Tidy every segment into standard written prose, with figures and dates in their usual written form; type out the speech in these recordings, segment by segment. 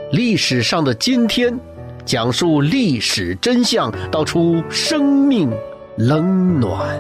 历史上的今天，讲述历史真相，道出生命冷暖。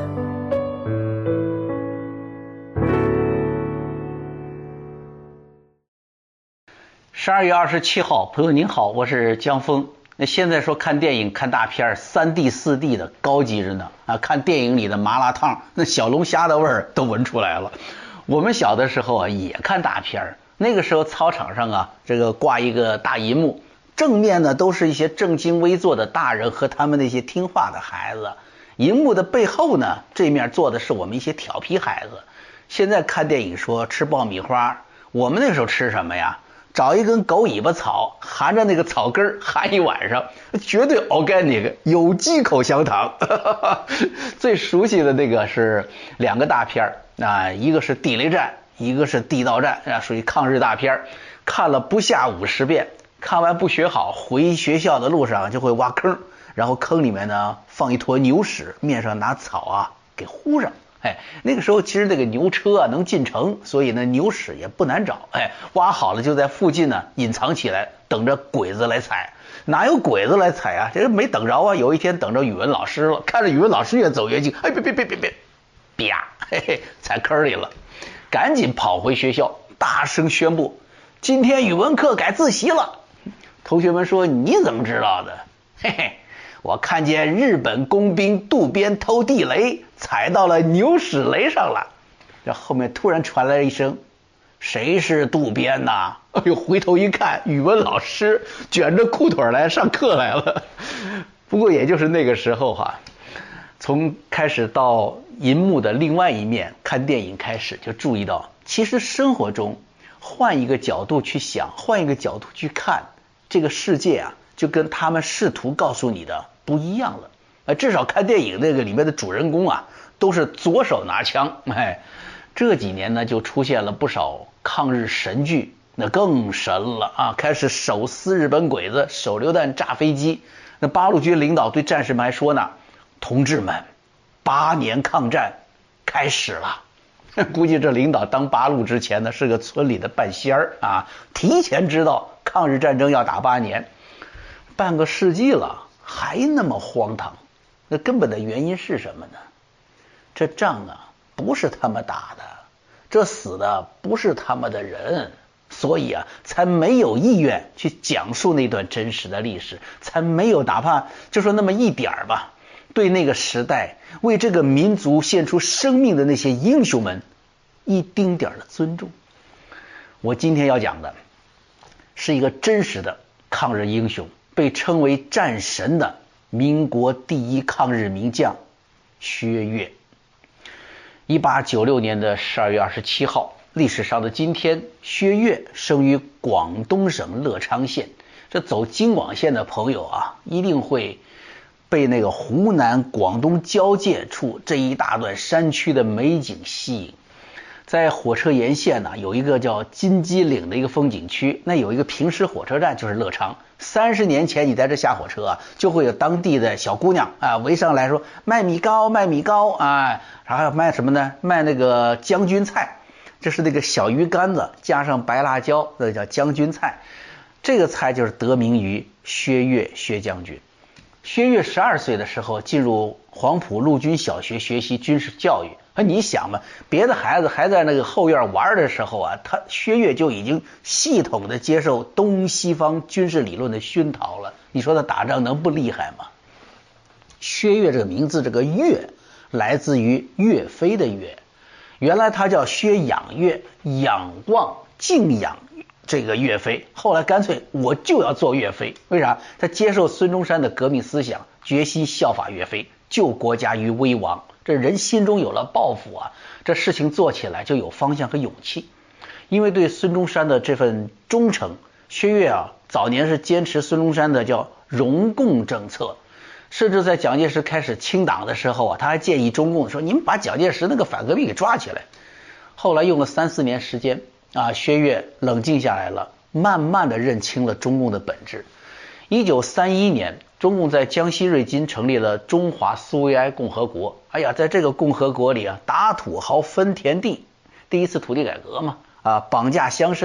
12月27号，朋友您好，我是江峰。那现在说看电影、看大片，3D、4D 的高级着呢啊！看电影里的麻辣烫，那小龙虾的味儿都闻出来了。我们小的时候啊，也看大片，那个时候操场上啊，这个挂一个大银幕，正面呢都是一些正襟危坐的大人和他们那些听话的孩子，银幕的背后呢，这面坐的是我们一些调皮孩子。现在看电影说吃爆米花，我们那时候吃什么呀？找一根狗尾巴草，含着那个草根含一晚上，绝对 organic 有机口香糖。最熟悉的那个是两个大片啊，一个是地雷战，一个是地道战啊，属于抗日大片，看了不下50遍，看完不学好，回学校的路上就会挖坑，然后坑里面呢放一坨牛屎，面上拿草啊给糊上。那个时候其实那个牛车啊能进城，所以呢牛屎也不难找。挖好了就在附近呢隐藏起来，等着鬼子来踩。哪有鬼子来踩啊？这没等着啊！有一天等着语文老师了，看着语文老师越走越近，别，啪，踩坑里了，赶紧跑回学校，大声宣布：今天语文课改自习了。同学们说：你怎么知道的？我看见日本工兵渡边偷地雷，踩到了牛屎雷上了。这后面突然传来一声：谁是渡边呐？哎呦，回头一看，语文老师卷着裤腿来上课来了。不过也就是那个时候从开始到银幕的另外一面看电影开始，就注意到其实生活中换一个角度去想，换一个角度去看这个世界啊，就跟他们试图告诉你的不一样了。至少看电影那个里面的主人公啊，都是左手拿枪。这几年呢，就出现了不少抗日神剧，那更神了啊！开始手撕日本鬼子，手榴弹炸飞机。那八路军领导对战士们还说呢：同志们，8年抗战开始了。估计这领导当八路之前呢，是个村里的半仙儿啊，提前知道抗日战争要打8年。半个世纪了，还那么荒唐，那根本的原因是什么呢？这仗啊不是他们打的，这死的不是他们的人，所以啊才没有意愿去讲述那段真实的历史，才没有哪怕就说那么一点吧，对那个时代为这个民族献出生命的那些英雄们一丁点的尊重。我今天要讲的是一个真实的抗日英雄，被称为战神的民国第一抗日名将薛岳。1896年的12月27号，历史上的今天，薛岳生于广东省乐昌县。这走京广线的朋友啊，一定会被那个湖南广东交界处这一大段山区的美景吸引。在火车沿线呢，有一个叫金鸡岭的一个风景区，那有一个平时火车站，就是乐昌。30年前你在这下火车啊，就会有当地的小姑娘啊围上来说卖米糕卖米糕啊，还有卖什么呢？卖那个将军菜，这是那个小鱼干子加上白辣椒，那叫将军菜。这个菜就是得名于薛岳薛将军。薛岳12岁的时候进入黄埔陆军小学学习军事教育。你想嘛，别的孩子还在那个后院玩的时候啊，薛岳就已经系统的接受东西方军事理论的熏陶了。你说他打仗能不厉害吗？薛岳这个名字，这个岳来自于岳飞的岳，原来他叫薛养岳，仰望敬仰这个岳飞，后来干脆我就要做岳飞。为啥？他接受孙中山的革命思想，决心效法岳飞，救国家于危亡。这人心中有了抱负啊，这事情做起来就有方向和勇气。因为对孙中山的这份忠诚，薛岳啊早年是坚持孙中山的叫容共政策，甚至在蒋介石开始清党的时候啊，他还建议中共说：你们把蒋介石那个反革命给抓起来。后来用了3-4年时间啊，薛岳冷静下来了，慢慢的认清了中共的本质。1931年，中共在江西瑞金成立了中华苏维埃共和国。在这个共和国里啊，打土豪分田地，第一次土地改革嘛，绑架乡绅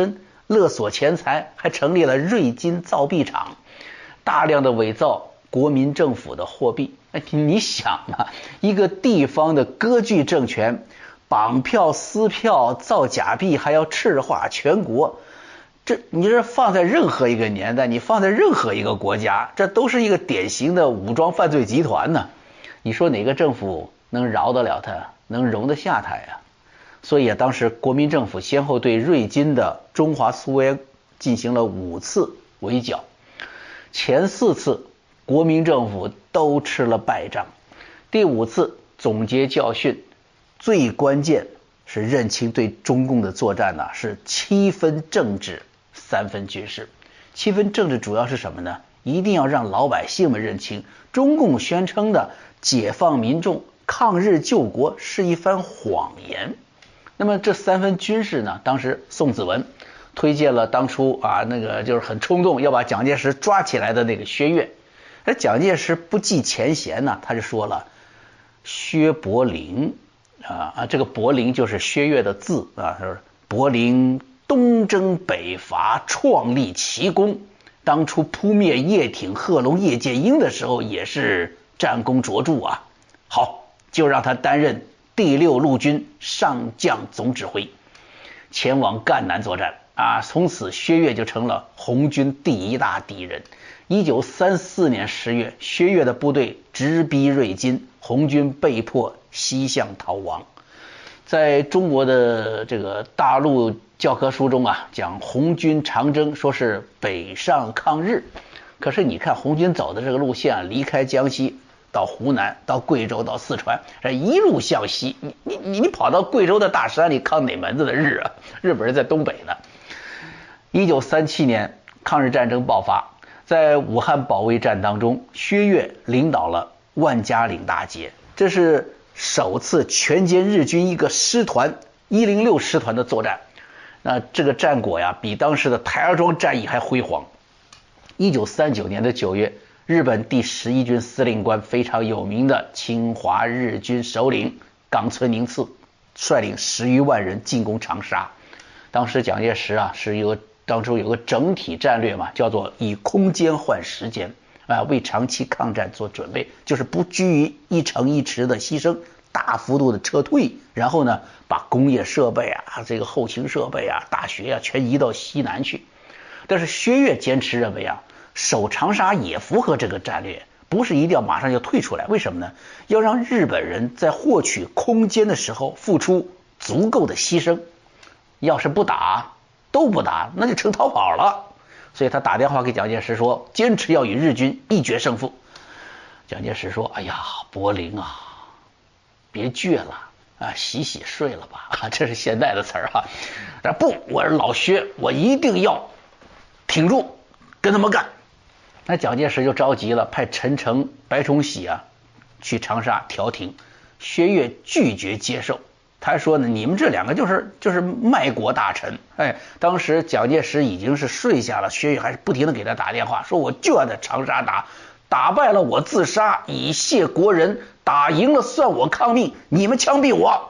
勒索钱财，还成立了瑞金造币厂，大量的伪造国民政府的货币。你想啊，一个地方的割据政权，绑票撕票造假币，还要赤化全国，你这放在任何一个年代，你放在任何一个国家，这都是一个典型的武装犯罪集团呢。你说哪个政府能饶得了他，能容得下他呀？所以当时国民政府先后对瑞金的中华苏维埃进行了5次围剿，前4次国民政府都吃了败仗，第5次总结教训，最关键是认清对中共的作战是7分政治3分军事。7分政治主要是什么呢？一定要让老百姓们认清，中共宣称的解放民众、抗日救国是一番谎言。那么这3分军事呢？当时宋子文推荐了当初那个就是很冲动要把蒋介石抓起来的那个薛岳。而蒋介石不计前嫌呢，他就说了，薛伯陵这个伯陵就是薛岳的字他说伯陵东征北伐，创立奇功，当初扑灭叶挺、贺龙、叶剑英的时候也是战功卓著啊。好，就让他担任第6路军上将总指挥，前往赣南作战从此薛岳就成了红军第1大敌人。1934年10月，薛岳的部队直逼瑞金，红军被迫西向逃亡。在中国的这个大陆教科书中讲红军长征，说是北上抗日。可是你看红军走的这个路线离开江西到湖南，到贵州，到四川，这一路向西，你跑到贵州的大山里抗哪门子的日啊？日本人在东北呢。1937年抗日战争爆发，在武汉保卫战当中，薛岳领导了万家岭大捷，这是首次全歼日军一个师团106师团的作战。那这个战果比当时的台儿庄战役还辉煌。1939年的9月，日本第11军司令官非常有名的侵华日军首领冈村宁次率领10余万人进攻长沙。当时蒋介石当初有个整体战略叫做以空间换时间为长期抗战做准备，就是不拘于一城一池的牺牲，大幅度的撤退，然后呢把工业设备这个后勤设备大学全移到西南去。但是薛岳坚持认为守长沙也符合这个战略，不是一定要马上就退出来。为什么呢？要让日本人在获取空间的时候付出足够的牺牲，要是不打那就成逃跑了。所以他打电话给蒋介石说，坚持要与日军一决胜负。蒋介石说，哎呀，柏林别倔了洗洗睡了吧这是现代的词儿但不，我是老薛，我一定要挺住，跟他们干。那蒋介石就着急了，派陈诚、白崇禧去长沙调停。薛岳拒绝接受，他说呢，你们这2个就是卖国大臣。当时蒋介石已经是睡下了，薛岳还是不停的给他打电话，说我就要在长沙打败了我自杀，以谢国人，打赢了算我抗命，你们枪毙我。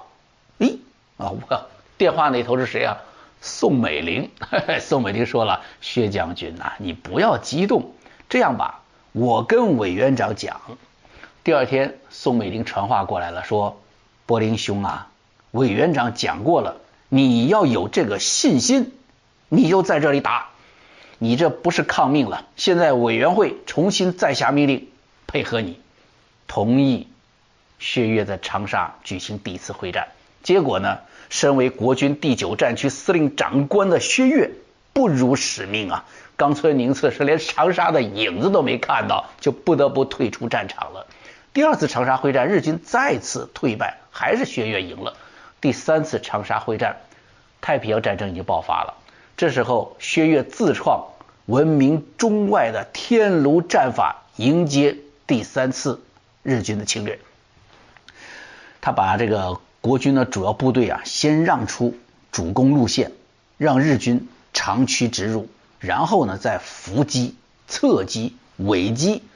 电话那头是谁宋美龄。宋美龄说了，薛将军你不要激动，这样吧，我跟委员长讲。第2天宋美龄传话过来了，说柏林兄委员长讲过了，你要有这个信心，你就在这里打，你这不是抗命了。现在委员会重新再下命令，配合你，同意薛岳在长沙举行第1次会战。结果呢，身为国军第9战区司令长官的薛岳不辱使命冈村宁次是连长沙的影子都没看到，就不得不退出战场了。第2次长沙会战，日军再次退败，还是薛岳赢了。第3次长沙会战，太平洋战争已经爆发了。这时候薛岳自创闻名中外的天炉战法，迎接第3次日军的侵略。他把这个国军的主要部队先让出主攻路线，让日军长驱直入，然后呢再伏击、侧击、尾击，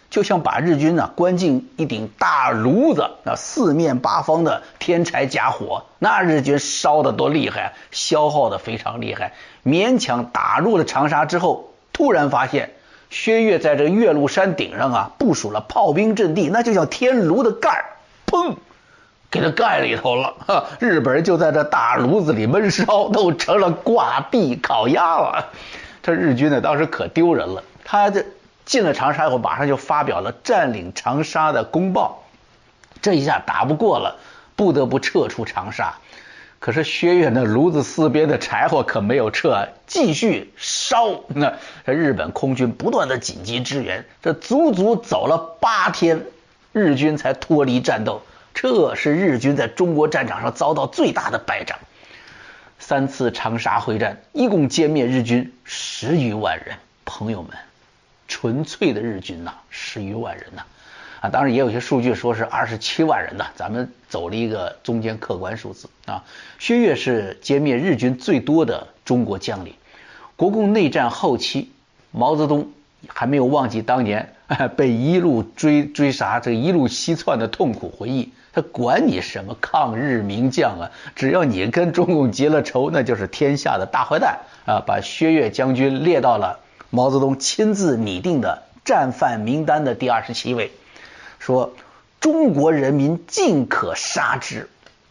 就像把日军关进一顶大炉子，四面八方的添柴加火，那日军烧得多厉害，消耗得非常厉害。勉强打入了长沙之后，突然发现薛岳在这岳麓山顶上部署了炮兵阵地，那就像天炉的盖儿，砰，给它盖里头了。日本人就在这大炉子里闷烧，都成了挂壁烤鸭了。这日军当时可丢人了，他这进了长沙以后，马上就发表了占领长沙的公报。这一下打不过了，不得不撤出长沙。可是薛岳那炉子四边的柴火可没有撤，继续烧。那这日本空军不断的紧急支援，这足足走了8天，日军才脱离战斗。这是日军在中国战场上遭到最大的败仗。3次长沙会战，一共歼灭日军10余万人。朋友们，纯粹的日军10余万人当然也有些数据说是27万人咱们走了一个中间客观数字薛岳是歼灭日军最多的中国将领。国共内战后期，毛泽东还没有忘记当年被一路追杀，这一路西窜的痛苦回忆。他管你什么抗日名将只要你跟中共结了仇，那就是天下的大坏蛋把薛岳将军列到了毛泽东亲自拟定的战犯名单的第27位，说中国人民尽可杀之。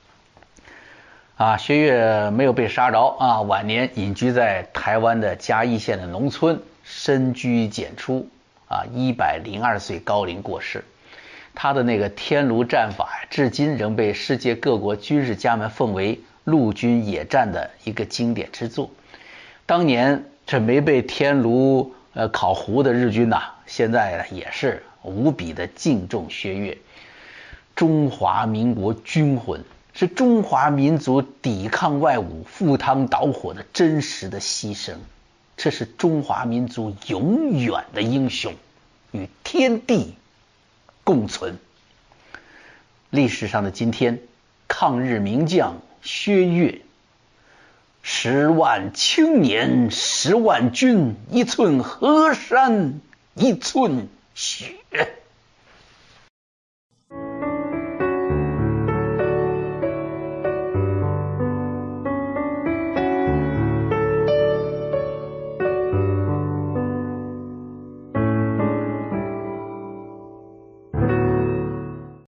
薛岳没有被杀着晚年隐居在台湾的嘉义县的农村，深居简出102岁高龄过世。他的那个天炉战法至今仍被世界各国军事家们奉为陆军野战的一个经典之作。当年这没被天炉烤糊的日军现在也是无比的敬重薛岳。中华民国军魂是中华民族抵抗外侮、赴汤蹈火的真实的牺牲，这是中华民族永远的英雄，与天地共存。历史上的今天，抗日名将薛岳，10万青年10万军，1寸河山1寸血。